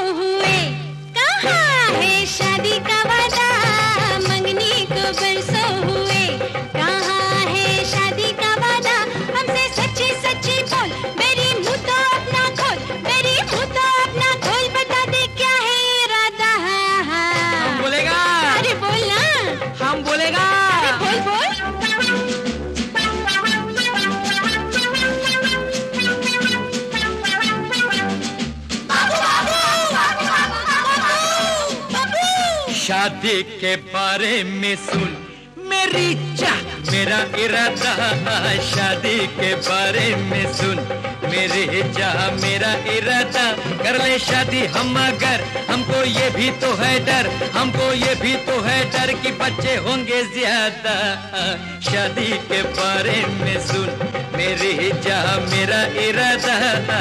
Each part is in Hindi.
हुए, कहाँ है शादी का वादा? मंगनी को बरसों हुए, कहाँ है शादी का वादा? हमसे सच्ची सच्ची बोल, मेरी मुँह तो अपना खोल, मेरी मुँह तो अपना खोल, बता दे क्या है इरादा? हम बोलेगा। अरे बोल ना। हम बोलेगा। अरे बोल बोल। शादी के बारे में सुन मेरी चाह मेरा इरादा, शादी के बारे में सुन मेरे चाह मेरा इरादा, कर ले शादी हम अगर, हमको ये भी तो है डर, हमको ये भी तो है डर कि बच्चे होंगे ज्यादा। शादी के बारे में सुन मेरी चाह मेरा इरादा।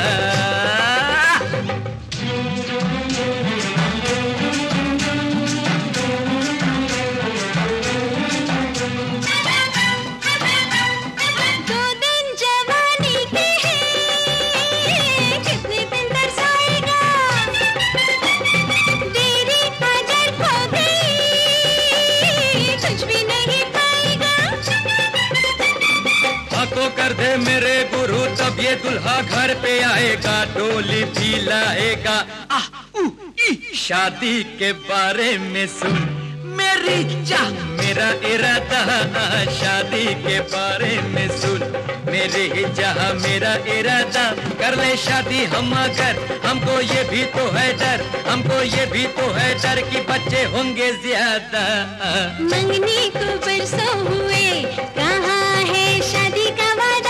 को कर दे मेरे गुरु, तब ये दुल्हा घर पे आएगा, डोली भी लाएगा। शादी के बारे में सुन मेरी चाह मेरा इरादा, शादी के बारे में सुन मेरी चाह मेरा इरादा, कर ले शादी हम अगर, हमको ये भी तो है डर, हमको ये भी तो है डर कि बच्चे होंगे ज्यादा। मंगनी को बरसों हुए, कहाँ है शादी का वादा?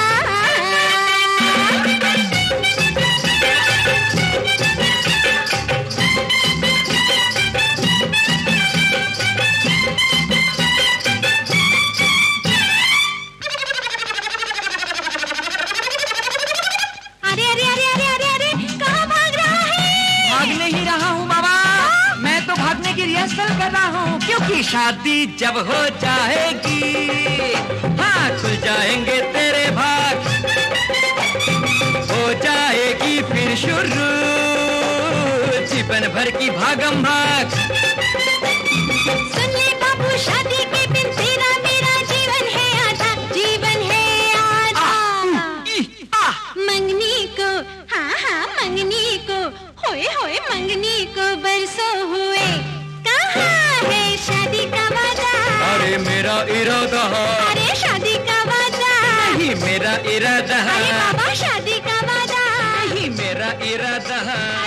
अरे अरे अरे अरे अरे अरे, कहाँ भाग रहा है? भागने ही रहा हूँ बाबा, मैं तो भागने की रिहर्सल कर रहा हूँ, क्योंकि शादी जब हो जाएगी, हाँ खुल जाएंगे तेरे भाग, हो जाएगी फिर शुरू जीवन भर की भागम भाग। सुन ले बाबू, शादी के दिन तेरा मेरा जीवन है आधा, जीवन है आधा। मंगनी को, हाँ हाँ मंगनी को, होए होए मंगनी को बरसों हुए, कहाँ है शादी का वादा? अरे मेरा इरादा, अरे शादी का वादा, नहीं मेरा इरादा, अरे बाबा शादी का वादा, नहीं मेरा इरादा।